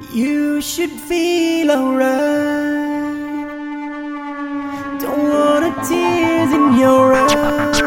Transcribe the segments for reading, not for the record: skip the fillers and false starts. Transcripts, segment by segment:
You should feel alright. Don't wanna tears in your eyes.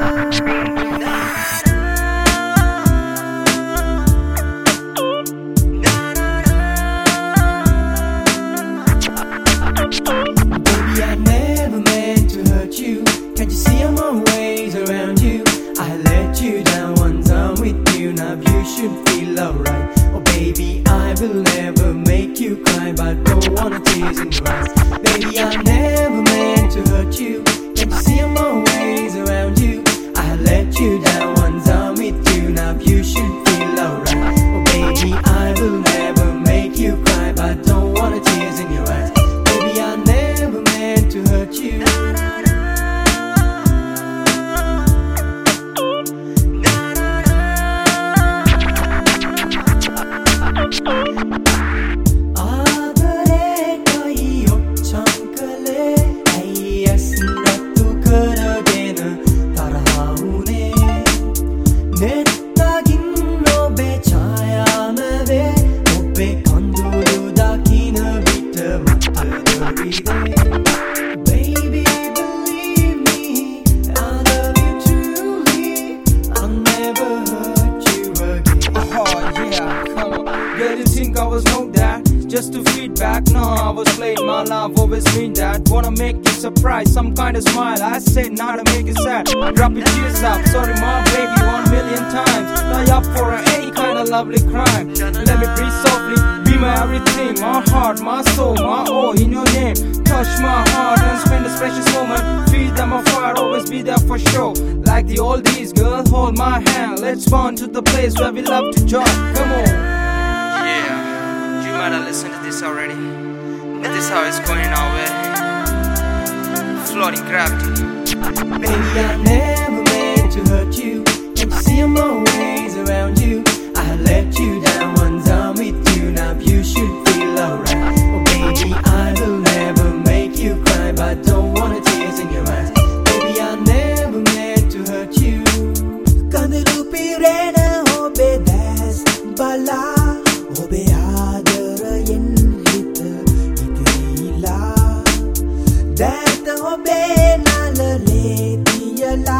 Baby, I never meant to hurt you. Can't you see I'm always around you? I let you down once I'm with you. Now you should feel alright. Oh baby, I will never make you cry, but don't wanna tears in your eyes. Baby, I never meant to hurt you. Can't you see I'm always around you? I let you down once I'm with you. Now you should feel alright. Oh baby, I will never make you cry, but don't wanna tears in your eyes. Baby, I never meant to hurt you. I was no that, just to feedback. No, I was playing my love, always mean that. Wanna make you surprised, some kind of smile. I said not to make it sad. Drop your tears up, sorry my baby 1,000,000 times. Die up for any kind of lovely crime. Let me breathe softly, be my everything. My heart, my soul, my all in your name. Touch my heart and spend a precious moment. Feel that my fire always be there for sure. Like the oldies, girl, hold my hand. Let's run to the place where we love to join. Come on. You might have listened to this already, but this is how it's going our way. Floating gravity. Baby, I never meant to hurt you. Can't you see I'm always around you? I let you down once I'm with you. Now you should feel alright. Oh baby, I will never make you cry, but don't wanna tears in your eyes. Baby, I never meant to hurt you. Kandarupi rena hobe das bala hobe adara yen hita itirila that hobe nala letiyala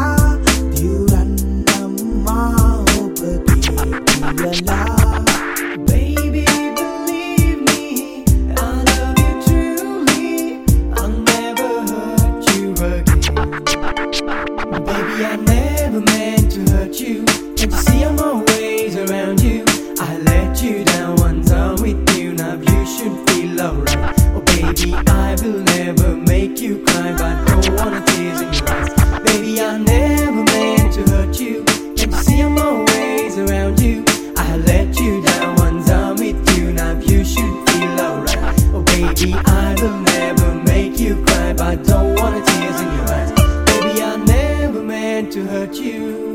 diurannamma hobe ketiyala. Baby, believe me, I love you truly. I'll never hurt you again. Baby, I never meant to hurt you. Can't you see I'm always around you? I let you down once I'm with you. Now you should feel alright. Oh baby, I will never make you cry, but don't wanna tears in your eyes. Baby, I never meant to hurt you. Can't you see I'm always around you? I let you down once I'm with you. Now you should feel alright. Oh baby, I will never make you cry, but don't wanna tears in your eyes. Baby, I never meant to hurt you.